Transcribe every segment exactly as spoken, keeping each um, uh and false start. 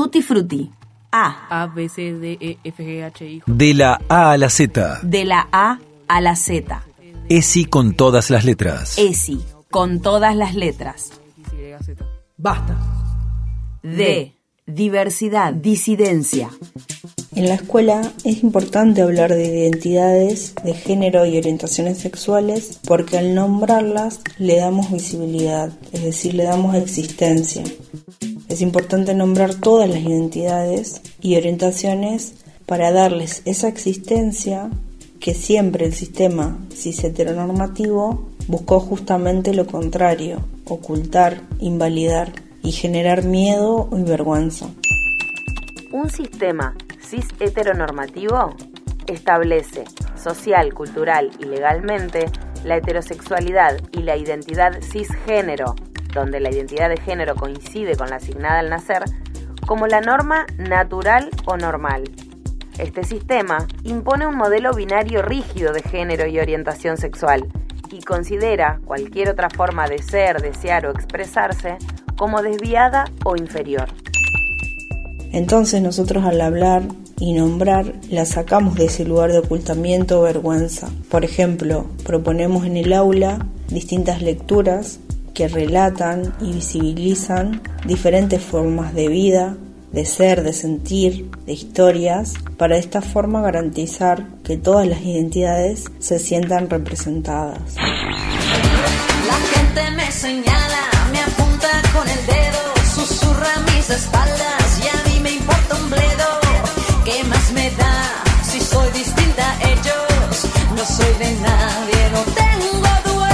Tutti frutti. A. A, B, C, D, E, F, G, H, I. De la A a la Z. De la A a la Z. ESI con todas las letras. ESI, con todas las letras. Basta. D. Diversidad, disidencia. En la escuela es importante hablar de identidades, de género y orientaciones sexuales porque al nombrarlas le damos visibilidad, es decir, le damos existencia. Es importante nombrar todas las identidades y orientaciones para darles esa existencia que siempre el sistema cis heteronormativo buscó justamente lo contrario, ocultar, invalidar y generar miedo y vergüenza. Un sistema cis heteronormativo establece social, cultural y legalmente la heterosexualidad y la identidad cisgénero, donde la identidad de género coincide con la asignada al nacer, como la norma natural o normal. Este sistema impone un modelo binario rígido de género y orientación sexual y considera cualquier otra forma de ser, desear o expresarse como desviada o inferior. Entonces nosotros al hablar y nombrar la sacamos de ese lugar de ocultamiento o vergüenza. Por ejemplo, proponemos en el aula distintas lecturas que relatan y visibilizan diferentes formas de vida, de ser, de sentir, de historias, para de esta forma garantizar que todas las identidades se sientan representadas. La gente me señala, me apunta con el dedo, susurra a mis espaldas y a mí me importa un bledo. ¿Qué más me da si soy distinta a ellos? No soy de nadie, no tengo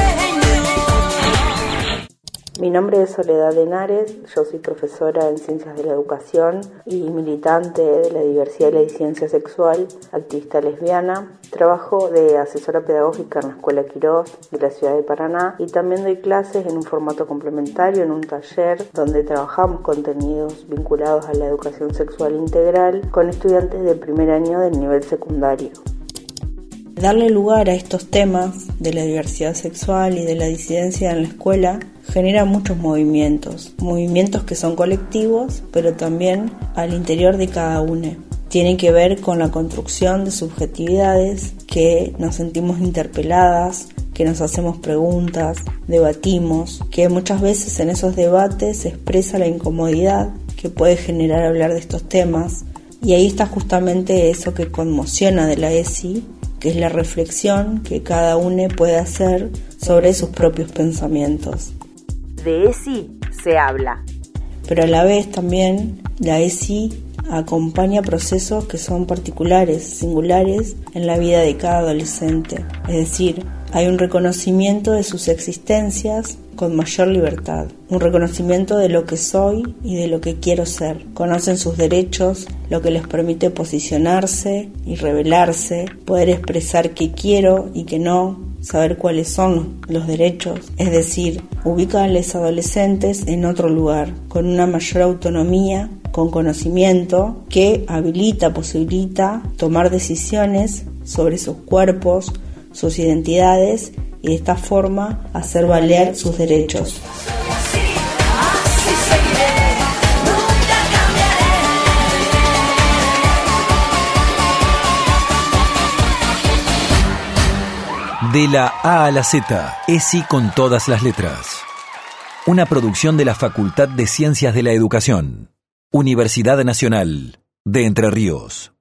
dueño. Mi nombre es Soledad Henares, yo soy profesora en Ciencias de la Educación y militante de la diversidad y la disidencia sexual, activista lesbiana. Trabajo de asesora pedagógica en la Escuela Quirós de la ciudad de Paraná y también doy clases en un formato complementario en un taller donde trabajamos contenidos vinculados a la educación sexual integral con estudiantes de primer año del nivel secundario. Darle lugar a estos temas de la diversidad sexual y de la disidencia en la escuela genera muchos movimientos, movimientos que son colectivos, pero también al interior de cada uno. Tienen que ver con la construcción de subjetividades que nos sentimos interpeladas, que nos hacemos preguntas, debatimos, que muchas veces en esos debates se expresa la incomodidad que puede generar hablar de estos temas. Y ahí está justamente eso que conmociona de la ESI, que es la reflexión que cada uno puede hacer sobre sus propios pensamientos. De ESI se habla. Pero a la vez también la ESI acompaña procesos que son particulares, singulares en la vida de cada adolescente. Es decir, hay un reconocimiento de sus existencias con mayor libertad, un reconocimiento de lo que soy y de lo que quiero ser. Conocen sus derechos, lo que les permite posicionarse y revelarse, poder expresar qué quiero y qué no, saber cuáles son los derechos, es decir, ubica a los adolescentes en otro lugar, con una mayor autonomía, con conocimiento que habilita, posibilita tomar decisiones sobre sus cuerpos, sus identidades y de esta forma hacer valer sus derechos. De la A a la Z, ESI con todas las letras. Una producción de la Facultad de Ciencias de la Educación, Universidad Nacional de Entre Ríos.